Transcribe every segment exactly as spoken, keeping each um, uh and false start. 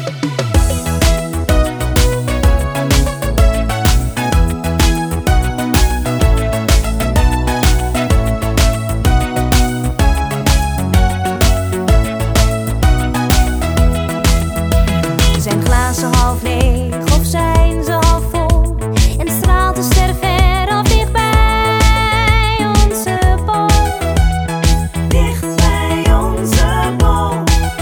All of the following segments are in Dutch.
Zijn glazen half leeg of zijn ze half vol? En straalt de ster ver of dicht bij onze bol? Dicht bij onze bol.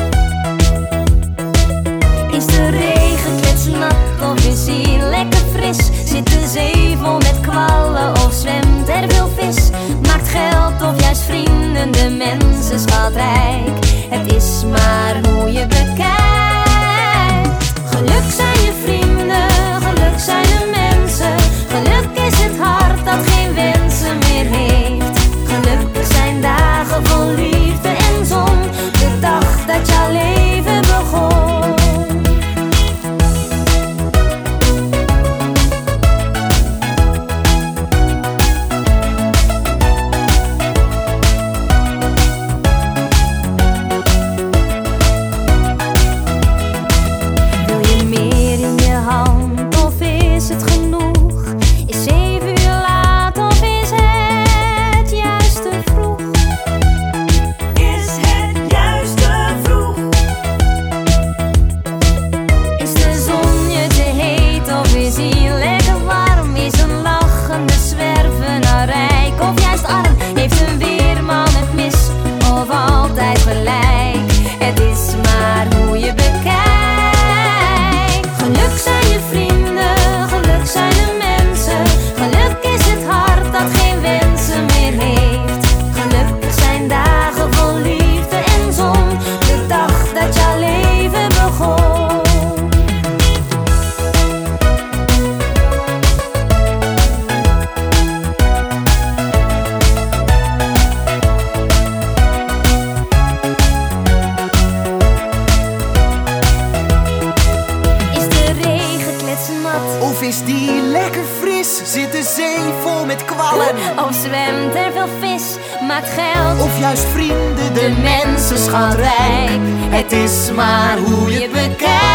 Is de regen kletsnat of is hij lekker fris? Zit de zee vol met kwallen of zwemt er veel vis? Maakt geld of juist vrienden de mensen schatrijk? Het is maar hoe je bekijkt. Geluk zijn je vrienden, geluk zijn de mensen. Geluk is het hart dat geen wensen meer heeft. Geluk zijn dagen vol liefde en zon. De dag dat jouw leven begon. Het is maar hoe je bekijkt. Geluk zijn je vrienden, geluk zijn de mensen. Geluk is het hart dat geen wensen meer heeft. Geluk zijn dagen vol liefde en zon. De dag dat jouw leven begon. Of is die lekker fris? Zit de zee vol met kwallen? Of zwemt er veel vis? Maakt geld Of juist vrienden de, de mensen schatrijk? Het is maar hoe je bekijkt.